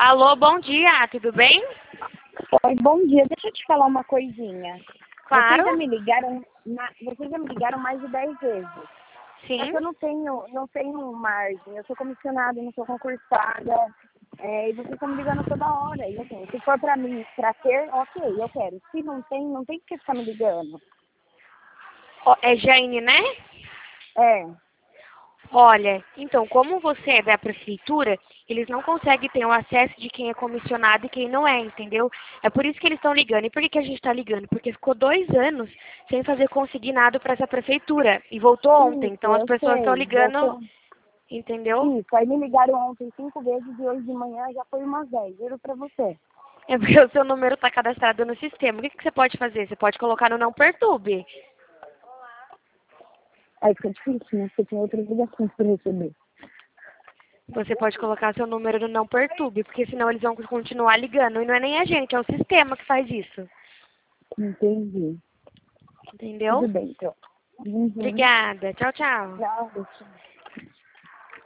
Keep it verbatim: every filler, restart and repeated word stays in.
Alô, bom dia, tudo bem? Oi, bom dia. Deixa eu te falar uma coisinha. Claro. Vocês já me ligaram, na- vocês já me ligaram mais de dez vezes. Só Sim. que eu não tenho, não tenho margem. Eu sou comissionada, não sou concursada. É, e vocês estão me ligando toda hora. E assim, se for pra mim, pra ter, ok, eu quero. Se não tem, não tem que ficar me ligando. Ó, é Jane, né? É. Olha, então, como você é da prefeitura, eles não conseguem ter o acesso de quem é comissionado e quem não é, entendeu? É por isso que eles estão ligando. E por que, que a gente está ligando? Porque ficou dois anos sem fazer consignado para essa prefeitura. E voltou ontem. Isso, Então as eu pessoas estão sei. ligando, Voltou. entendeu? Isso. Aí me ligaram ontem cinco vezes e hoje de manhã já foi umas dez. Juro pra você. É porque o seu número está cadastrado no sistema. O que, que você pode fazer? Você pode colocar no não perturbe. Aí fica difícil, né? Porque tem outras ligações pra receber. Você pode colocar seu número no não perturbe, porque senão eles vão continuar ligando. E não é nem a gente, é o sistema que faz isso. Entendi. Tudo Entendeu? bem, então. Uhum. Obrigada. Tchau, tchau. Tchau, tchau.